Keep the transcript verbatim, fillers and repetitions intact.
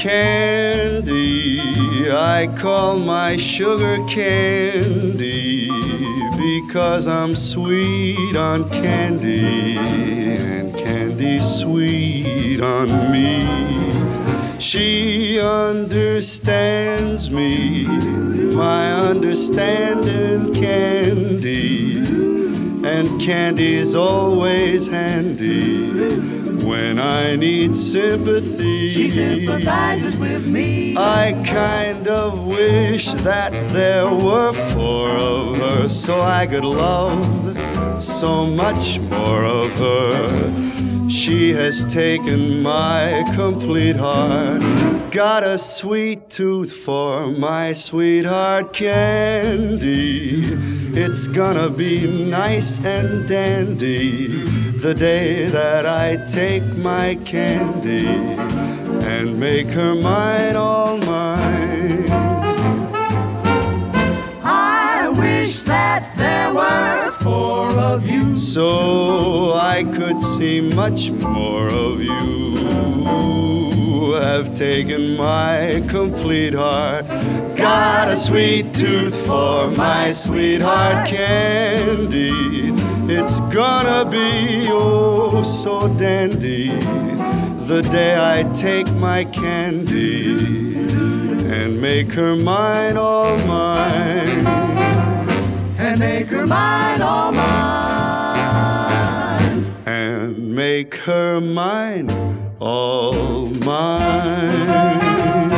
candy. I call my sugar candy because I'm sweet on candy and candy's sweet on me. She understands me, my understanding candy, and candy's always handy when I need sympathy. She sympathizes with me. I kind of wish that there were four of her, so I could love so much more of her. She has taken my complete heart, got a sweet tooth for my sweetheart candy. It's gonna be nice and dandy the day that I take my candy and make her mine, all mine. I wish that there were four of you, so I could see much more of you. Have taken my complete heart, got a sweet tooth for my sweetheart candy. It's gonna be oh so dandy the day I take my candy and make her mine, all mine, and make her mine, all mine, and make her mine, all mine.